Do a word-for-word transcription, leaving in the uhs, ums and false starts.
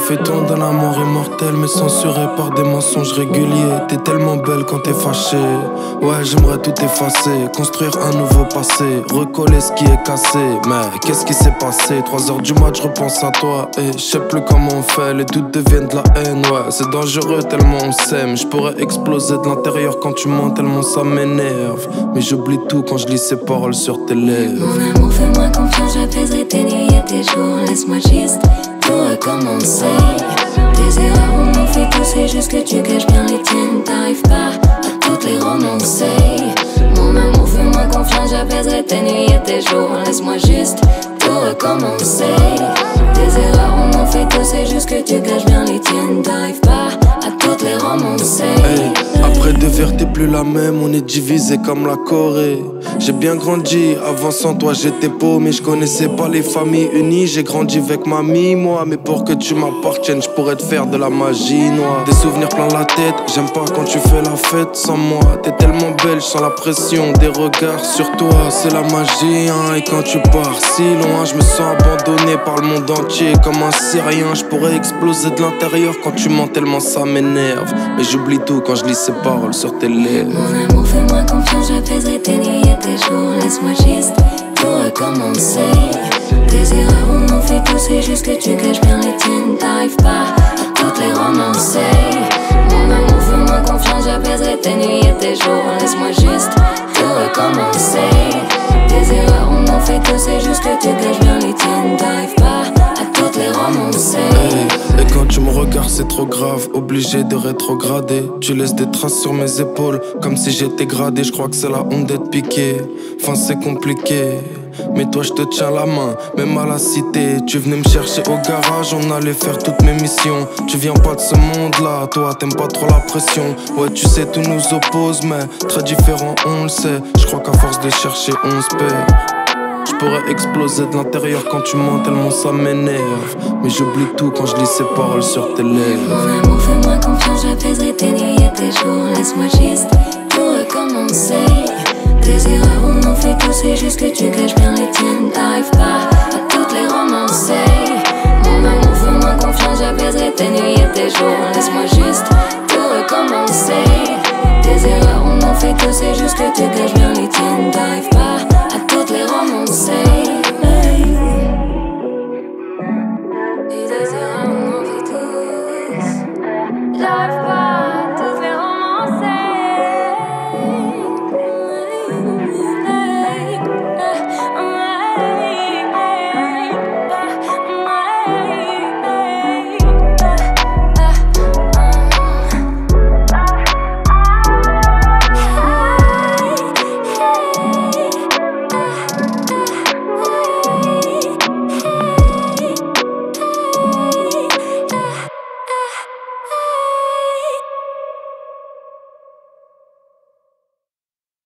fait-on d'un amour immortel mais censuré par des mensonges réguliers? T'es tellement belle quand t'es fâchée. Ouais, j'aimerais tout effacer, construire un nouveau passé, recoller ce qui est cassé. Mais qu'est-ce qui s'est passé? Trois heures du mat, je repense à toi et je sais plus comment on fait. Les doutes deviennent de la haine, ouais, c'est dangereux tellement on s'aime. Je pourrais exploser de l'intérieur quand tu mens, tellement ça m'énerve. Mais j'oublie tout quand je lis ces paroles sur tes lèvres. Mon amour, fais-moi confiance, j'apaiserai tes nuits et tes jours. Laisse-moi juste tout recommencer. Tes erreurs, on en fait tous, c'est juste que tu caches bien les tiennes. T'arrives pas à toutes les romancer. Mon amour, fais-moi confiance, j'apaiserai tes nuits et tes jours. Laisse-moi juste tout recommencer. Tes erreurs, on en fait tous, c'est juste que tu caches bien les tiennes. T'arrives pas à toutes les romancer. Hey, après deux verres t'es plus la même, on est divisé comme la Corée. J'ai bien grandi, avant sans toi j'étais paumé. Je connaissais pas les familles unies, j'ai grandi avec mamie, moi. Mais pour que tu m'appartiennes, je pourrais te faire de la magie noire. Des souvenirs plein la tête, j'aime pas quand tu fais la fête sans moi. T'es tellement belle, sans la pression des regards sur toi. C'est la magie, hein, et quand tu pars si loin, je me sens abandonné par le monde entier comme un Syrien. Je pourrais exploser de l'intérieur quand tu mens, tellement ça m'énerve. Mais j'oublie tout quand je lis ces paroles sur tes lèvres. Mon amour, fais-moi confiance, j'apaiserai tes nuits et tes jours. Laisse-moi juste tout recommencer. Tes erreurs, on en fait tous, c'est juste que tu caches bien les tiennes. T'arrives pas à toutes les romancer. Mon amour, fais-moi confiance, j'apaiserai tes nuits et tes jours. Laisse-moi juste tout recommencer. Tes erreurs, on en fait tous, c'est juste que tu caches bien les tiennes. T'arrives pas à toutes les romancer. Hey, et quand tu me regardes c'est trop grave, obligé de rétrograder. Tu laisses des traces sur mes épaules, comme si j'étais gradé. Je crois que c'est la honte d'être piqué, enfin c'est compliqué. Mais toi je te tiens la main, même à la cité. Tu venais me chercher au garage, on allait faire toutes mes missions. Tu viens pas de ce monde là, toi t'aimes pas trop la pression. Ouais tu sais tout nous oppose mais très différent on le sait. Je crois qu'à force de chercher on se perd. Je pourrais exploser de l'intérieur quand tu mens, tellement ça m'énerve. Mais j'oublie tout quand je lis ces paroles sur tes lèvres. Mon amour, fais-moi confiance, j'apaiserai tes nuits et tes jours. Laisse-moi juste tout recommencer. Tes erreurs, on en fait tous, c'est juste que tu caches bien les tiennes. T'arrives pas à toutes les romancer. Mon amour, fais-moi confiance, j'apaiserai tes nuits et tes jours. Laisse-moi juste tout recommencer. Tes erreurs, on en fait tous, c'est juste que tu caches bien les tiennes.